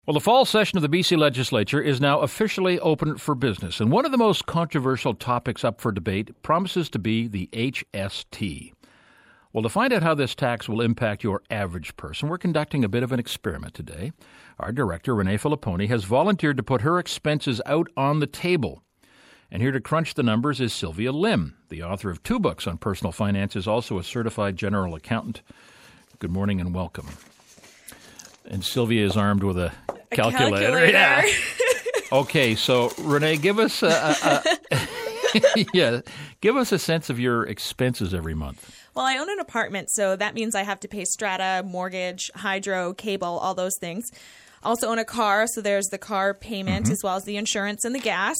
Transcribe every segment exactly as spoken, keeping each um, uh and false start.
Well, the fall session of the B C Legislature is now officially open for business, and one of the most controversial topics up for debate promises to be the H S T. Well, to find out how this tax will impact your average person, we're conducting a bit of an experiment today. Our director, Renee Filipponi, has volunteered to put her expenses out on the table. And here to crunch the numbers is Sylvia Lim, the author of two books on personal finance, also a certified general accountant. Good morning and welcome. And Sylvia is armed with a, a calculator. calculator. Yeah. Okay, so Renee, give us a, a, a yeah, give us a sense of your expenses every month. Well, I own an apartment, so that means I have to pay strata, mortgage, hydro, cable, all those things. Also own a car, so there's the car payment mm-hmm. as well as the insurance and the gas.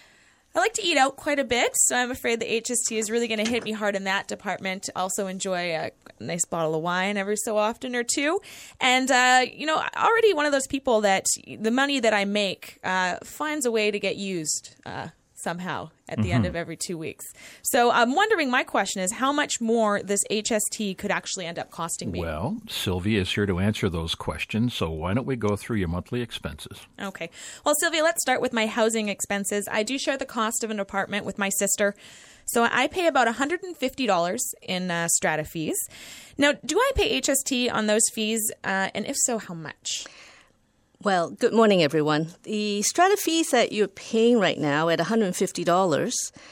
I like to eat out quite a bit, so I'm afraid the H S T is really going to hit me hard in that department. Also enjoy a nice bottle of wine every so often or two. And, uh, you know, already one of those people that the money that I make uh, finds a way to get used uh, somehow at the mm-hmm. end of every two weeks. So I'm wondering, my question is how much more this H S T could actually end up costing me? Well, Sylvia is here to answer those questions, so why don't we go through your monthly expenses? Okay. Well, Sylvia, let's start with my housing expenses. I do share the cost of an apartment with my sister. So I pay about one hundred fifty dollars in uh, strata fees. Now, do I pay H S T on those fees? Uh, and if so, how much? Well, good morning, everyone. The strata fees that you're paying right now at one hundred fifty dollars,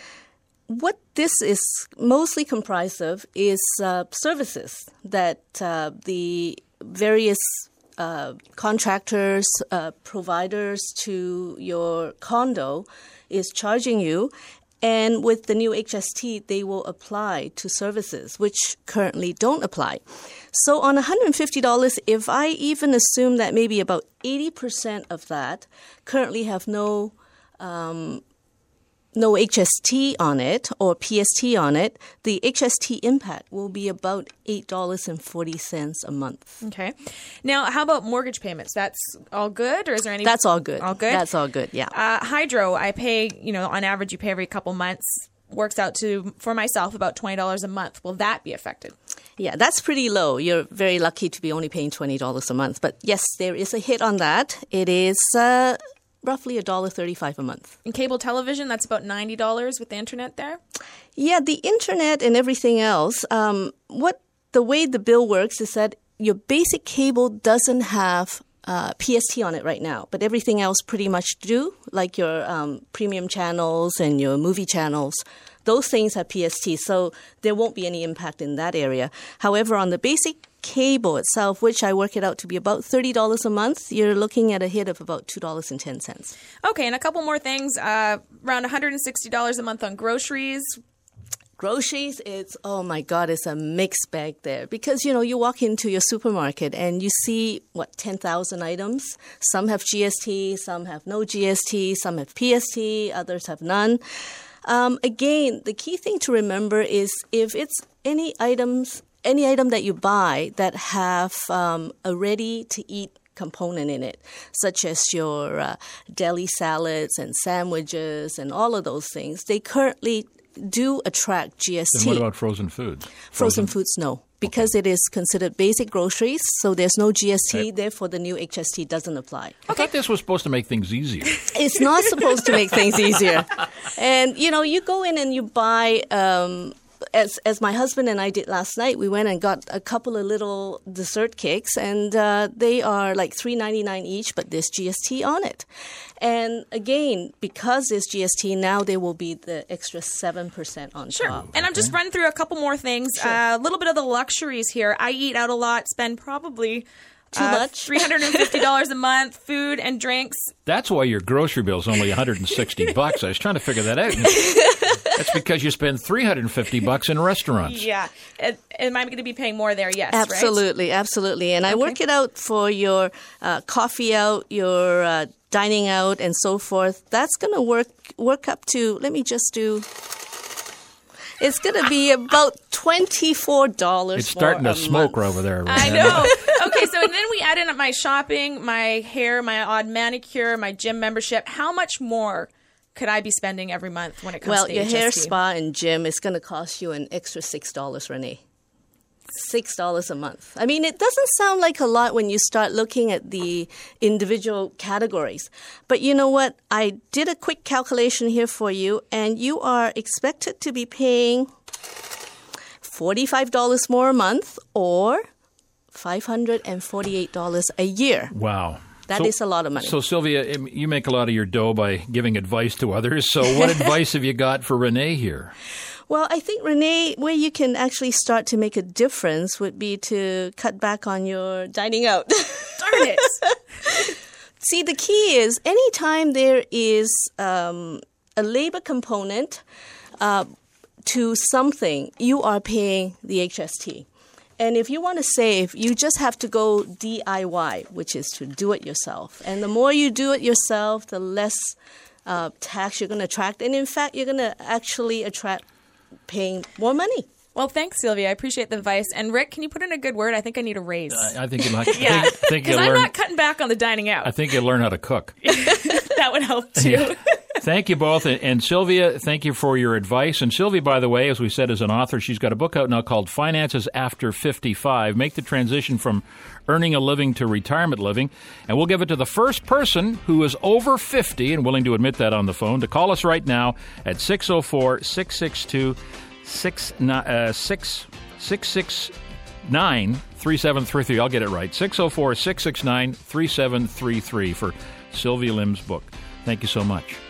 what this is mostly comprised of is uh, services that uh, the various uh, contractors, uh, providers to your condo is charging you. And with the new H S T, they will apply to services, which currently don't apply. So on one hundred fifty dollars, if I even assume that maybe about eighty percent of that currently have no um, no H S T on it or P S T on it, the H S T impact will be about eight dollars and forty cents a month. Okay. Now, how about mortgage payments? That's all good, or is there any? That's all good. All good? That's all good, yeah. Uh, hydro, I pay, you know, on average you pay every couple months. Works out to, for myself, about twenty dollars a month. Will that be affected? Yeah, that's pretty low. You're very lucky to be only paying twenty dollars a month. But yes, there is a hit on that. It is uh, roughly one dollar thirty-five a month. And cable television, that's about ninety dollars with the internet there? Yeah, the internet and everything else, um, what the way the bill works is that your basic cable doesn't have uh, P S T on it right now, but everything else pretty much do, like your um, premium channels and your movie channels. Those things have P S T, so there won't be any impact in that area. However, on the basic cable itself, which I work it out to be about thirty dollars a month, you're looking at a hit of about two dollars and ten cents. Okay, and a couple more things. Uh, around one hundred sixty dollars a month on groceries. Groceries, it's, oh my God, it's a mixed bag there. Because, you know, you walk into your supermarket and you see, what, ten thousand items. Some have G S T, some have no G S T, some have P S T, others have none. Um, again, the key thing to remember is if it's any items, any item that you buy that have um, a ready-to-eat component in it, such as your uh, deli salads and sandwiches and all of those things, they currently do attract G S T. Then what about frozen foods? Frozen, frozen foods, no. Because okay. It is considered basic groceries, so there's no G S T, okay. Therefore the new H S T doesn't apply. I okay. thought this was supposed to make things easier. It's not supposed to make things easier. And, you know, you go in and you buy, um, as as my husband and I did last night, we went and got a couple of little dessert cakes, and uh, they are like three dollars and ninety-nine cents each, but there's G S T on it. And again, because there's G S T, now there will be the extra seven percent on sure. top. And I'm just running through a couple more things. A sure. uh, little bit of the luxuries here. I eat out a lot, spend probably Too uh, much? three hundred fifty dollars a month, food and drinks. That's why your grocery bill is only one hundred sixty bucks. I was trying to figure that out. That's because you spend three hundred fifty bucks in restaurants. Yeah. Am I going to be paying more there? Yes, absolutely, right? Absolutely. And I okay. work it out for your uh, coffee out, your uh, dining out, and so forth. That's going to work work up to, let me just do, it's going to be about twenty-four dollars. It's starting to smoke month. over there. I know. Okay, so then we add in my shopping, my hair, my odd manicure, my gym membership. How much more could I be spending every month when it comes well, to your H S T? hair, spa, and gym is going to cost you an extra six dollars, Renee. six dollars a month. I mean, it doesn't sound like a lot when you start looking at the individual categories. But you know what? I did a quick calculation here for you, and you are expected to be paying forty-five dollars more a month or five hundred forty-eight dollars a year. Wow. That so, is a lot of money. So, Sylvia, you make a lot of your dough by giving advice to others. So what advice have you got for Renee here? Well, I think, Renee, where you can actually start to make a difference would be to cut back on your dining out. Darn it. See, the key is anytime there is um, a labor component uh, to something, you are paying the H S T. And if you want to save, you just have to go D I Y, which is to do it yourself. And the more you do it yourself, the less uh, tax you're going to attract. And in fact, you're going to actually attract paying more money. Well, thanks, Sylvia. I appreciate the advice. And Rick, can you put in a good word? I think I need a raise. I, I think you might. yeah, because I'm learn, not cutting back on the dining out. I think you'll learn how to cook. That would help too. Yeah. Thank you both. And, and Sylvia, thank you for your advice. And Sylvia, by the way, as we said, is an author. She's got a book out now called Finances After fifty-five. Make the transition from earning a living to retirement living. And we'll give it to the first person who is over fifty and willing to admit that on the phone to call us right now at six oh four, six six two, six six nine, three seven three three. I'll get it right. six oh four, six six nine, three seven three three for Sylvia Lim's book. Thank you so much.